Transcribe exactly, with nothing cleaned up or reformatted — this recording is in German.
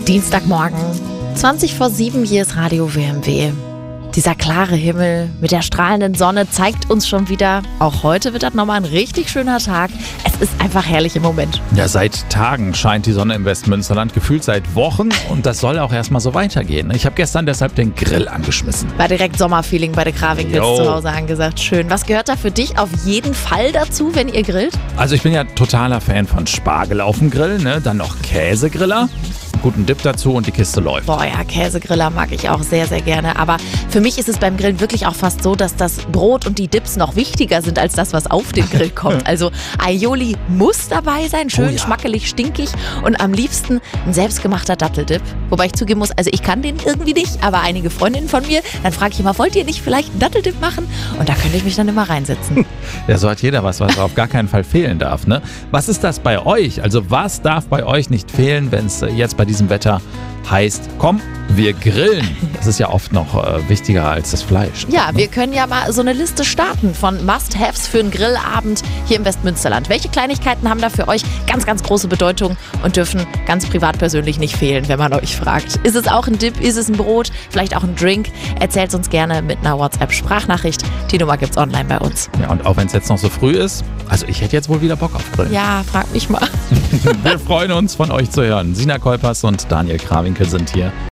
Dienstagmorgen, zwanzig vor sieben, hier ist Radio W M W. Dieser klare Himmel mit der strahlenden Sonne zeigt uns schon wieder, auch heute wird das nochmal ein richtig schöner Tag. Es ist einfach herrlich im Moment. Ja, seit Tagen scheint die Sonne im Westmünsterland, gefühlt seit Wochen, und das soll auch erstmal so weitergehen. Ich habe gestern deshalb den Grill angeschmissen. War direkt Sommerfeeling bei der Krawinkels Jo. zu Hause angesagt. Schön. Was gehört da für dich auf jeden Fall dazu, wenn ihr grillt? Also ich bin ja totaler Fan von Spargel auf dem Grill, ne? Dann noch Käsegriller, guten Dip dazu und die Kiste läuft. Boah ja, Käsegriller mag ich auch sehr, sehr gerne. Aber für mich ist es beim Grillen wirklich auch fast so, dass das Brot und die Dips noch wichtiger sind als das, was auf den Grill kommt. Also Aioli muss dabei sein, schön Oh ja. schmackelig, stinkig und am liebsten ein selbstgemachter Datteldip. Wobei ich zugeben muss, also ich kann den irgendwie nicht, aber einige Freundinnen von mir, dann frage ich immer, wollt ihr nicht vielleicht einen Datteldip machen? Und da könnte ich mich dann immer reinsetzen. Ja, so hat jeder was, was auf gar keinen Fall fehlen darf, ne? Was ist das bei euch? Also was darf bei euch nicht fehlen, wenn es jetzt bei diesem Wetter heißt, komm, wir grillen. Das ist ja oft noch äh, wichtiger als das Fleisch. Ja, wir können ja mal so eine Liste starten von Must-Haves für einen Grillabend hier im Westmünsterland. Welche Kleinigkeiten haben da für euch ganz, ganz große Bedeutung und dürfen ganz privat persönlich nicht fehlen, wenn man euch fragt? Ist es auch ein Dip, ist es ein Brot, vielleicht auch ein Drink? Erzählt uns gerne mit einer WhatsApp-Sprachnachricht. Die Nummer gibt's online bei uns. Ja, und auch wenn es jetzt noch so früh ist, also ich hätte jetzt wohl wieder Bock auf Grillen. Ja, frag mich mal. Wir freuen uns, von euch zu hören. Sina Kolpers und Daniel Krawinkel sind hier.